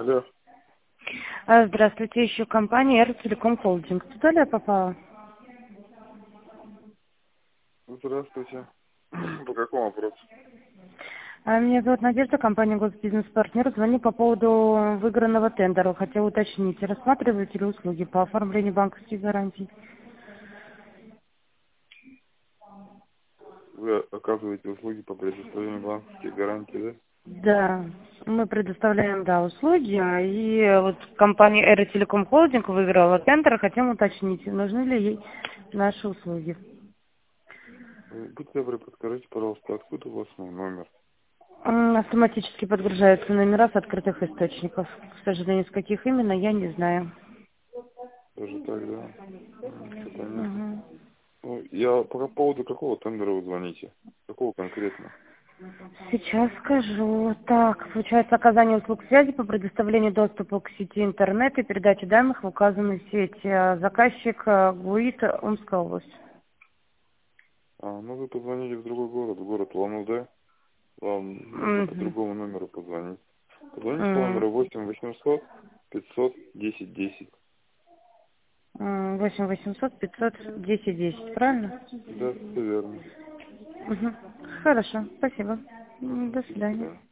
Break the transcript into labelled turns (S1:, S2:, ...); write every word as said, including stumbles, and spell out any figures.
S1: Алло,
S2: А, Здравствуйте, еще компания Эртелеком Холдинг. Туда ли я попала?
S1: здравствуйте. По какому вопросу?
S2: А, Меня зовут Надежда, компания Госбизнес-партнер. Звоню по поводу выигранного тендера. Хотела уточнить, рассматриваете ли услуги по оформлению банковских гарантий?
S1: Вы оказываете услуги по предоставлению банковских гарантий, да?
S2: Да, мы предоставляем, да, услуги. а, И вот компания Эртелеком Холдинг выиграла тендер. Хотим уточнить, нужны ли ей наши услуги.
S1: Вы, будьте добры, подскажите, пожалуйста, откуда у вас мой номер?
S2: М, Автоматически подгружаются номера с открытых источников. К сожалению, с каких именно, я не знаю.
S1: Даже так, да? Все понятно.
S2: Мгм.
S1: Ну, я по поводу какого тендера вы звоните? Какого конкретно?
S2: Сейчас скажу. Так, получается оказание услуг связи по предоставлению доступа к сети интернет и передаче данных в указанной сети. А Заказчик э, ГУИТ Омская область.
S1: А, ну вы позвонили в другой город, в город Улан-Удэ. Вам нужно по
S2: Мгм.
S1: другому номеру позвонить. Позвоните по
S2: М,
S1: номеру восемь восемьсот пятьсот десять десять.
S2: м, восемь восемьсот пятьсот десять десять, правильно?
S1: Да, все верно.
S2: Мгм. Хорошо, спасибо. М, До
S1: До
S2: свидания.
S1: свидания.